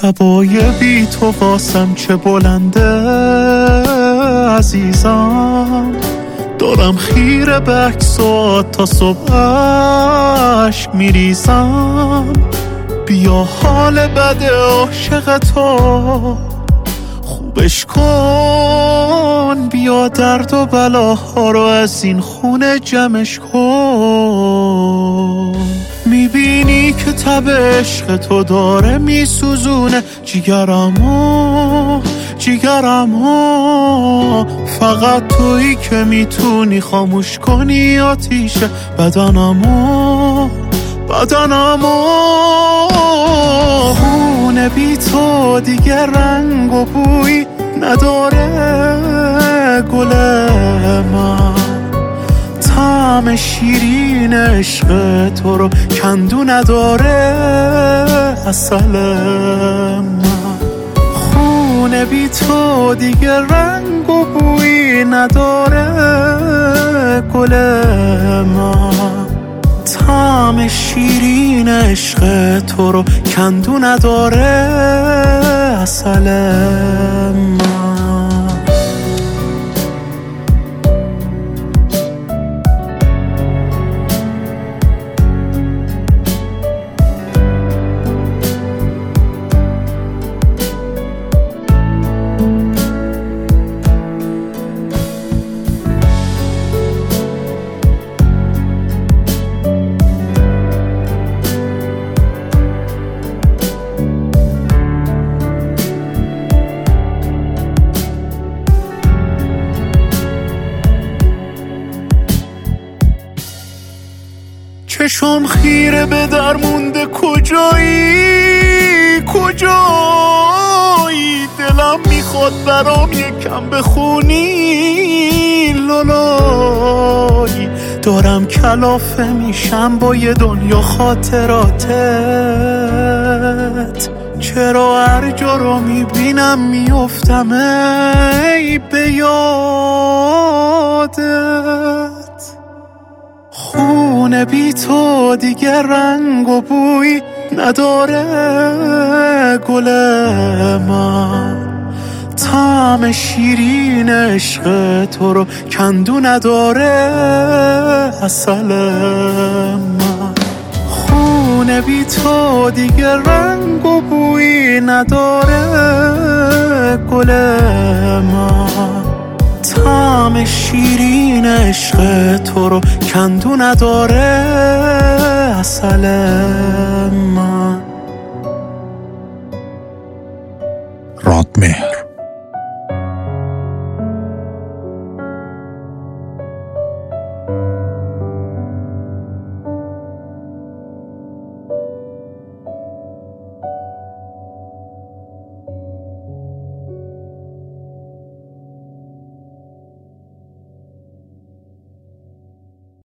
شبای بی تو واسم چه بلنده عزیزم، دارم خیره به عکسات تا صبح اشک میریزم. بیا حال بد عاشق تو خوبش کن، بیا درد و بلاها رو از این خونه جمعش کن. میبینی که تب عشق تو داره میسوزونه جیگرمو، فقط تویی که میتونی خاموش کنی آتیش بدنمو. خونه بی تو دیگه رنگ و بوی نداره گل من، طعم شیرین عشق تو رو کندو نداره عسل من. خونه بی تو دیگه رنگ و بوی نداره گل من، طعم شیرین عشق تو رو کندو نداره عسل من. چشم خیره به در مونده کجایی، دلم میخواد برام یکم بخونی لالایی. دارم کلافه میشم با یه دنیا خاطراتت، چرا هر جا رو میبینم میفتم ای به یادت. خونه بی تو دیگه رنگ و بوی نداره گل من، طعم شیرین عشق تو رو کندو نداره عسل من. خونه بی تو دیگه رنگ و بوی نداره گل من، طعم شیرین عشق تو رو کندو نداره عسل من.